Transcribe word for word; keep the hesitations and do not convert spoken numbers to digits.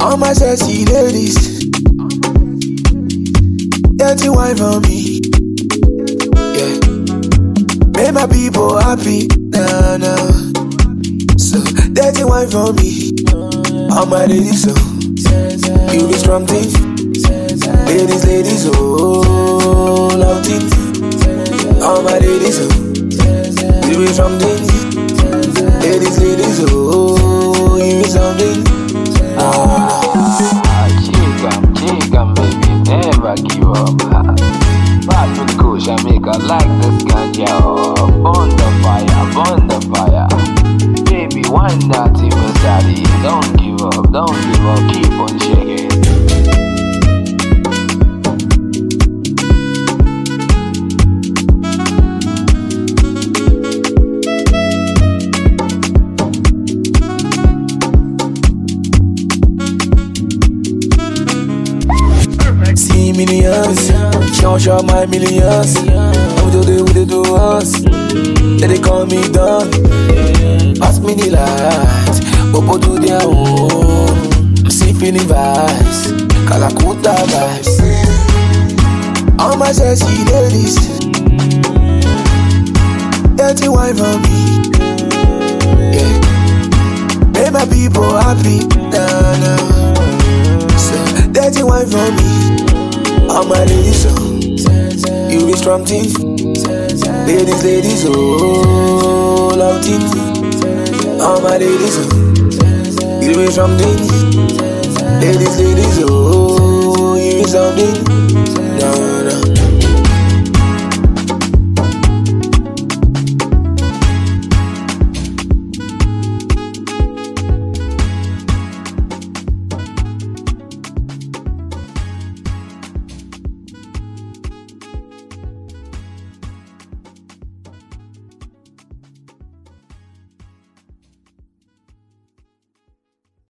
All my sexy ladies, dirty wine for me. Yeah, make my people happy. Nah, nah. So dirty wine for me. All my ladies, so you be strong thing. Ladies, ladies, oh, love thing. All my ladies, so you be strong thing. Ladies, ladies, oh, you be something. Ah, chica, chica, baby, never give up. Pass me the cool Jamaica like this ganja. Burn the fire, burn the fire. Baby, why not even daddy? Don't give up, don't give up, keep on shaking. See millions, shout out my millions. What do they, what they do us? They, they call me done. Pass me the light, Popo do their own. I'm still feeling vibes, Kalakuta vibes. All my sexy ladies, dirty wine for me. Yeah, make my people happy. Nah, nah. So dirty wine for me. All my ladies, so you be strong thing. Ladies, ladies, oh, love thing. All my ladies, so you be strong thing. Ladies, ladies, oh, you be something. No, no.